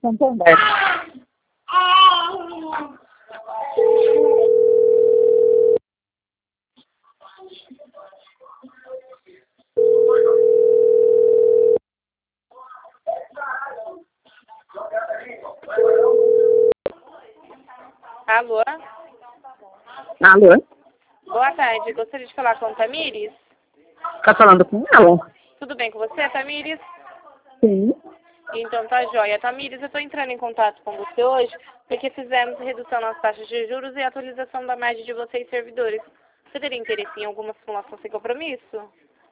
Santander. Alô? Alô? Boa tarde, gostaria de falar com a Tamires? Tá falando com ela? Tudo bem com você, Tamires? Sim. Então tá joia. Tamires, eu estou entrando em contato com você hoje porque fizemos redução nas taxas de juros e atualização da margem de vocês servidores. Você teria interesse em alguma simulação sem compromisso?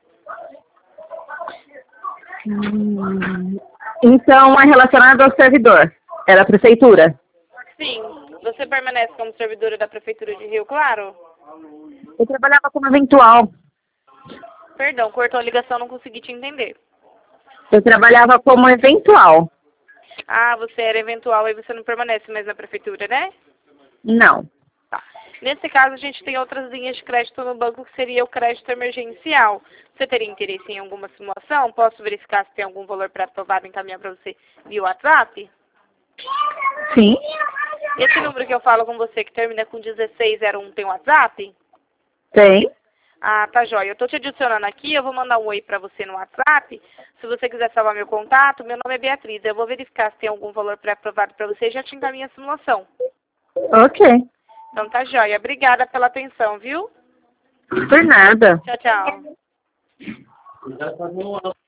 Então é relacionado ao servidor. É da prefeitura? Sim. Você permanece como servidora da Prefeitura de Rio Claro? Eu trabalhava como eventual. Perdão, cortou a ligação, não consegui te entender. Eu trabalhava como eventual. Ah, você era eventual e você não permanece mais na Prefeitura, né? Não. Tá. Nesse caso, a gente tem outras linhas de crédito no banco, que seria o crédito emergencial. Você teria interesse em alguma simulação? Posso verificar se tem algum valor pré-aprovado e encaminhar para você via WhatsApp? Sim. Esse número que eu falo com você, que termina com 1601, tem WhatsApp? Tem. Ah, tá jóia. Eu tô te adicionando aqui, eu vou mandar um oi pra você no WhatsApp. Se você quiser salvar meu contato, meu nome é Beatriz. Eu vou verificar se tem algum valor pré-aprovado pra você e já te encaminho a simulação. Ok. Então tá jóia. Obrigada pela atenção, viu? Por nada. Tchau, tchau.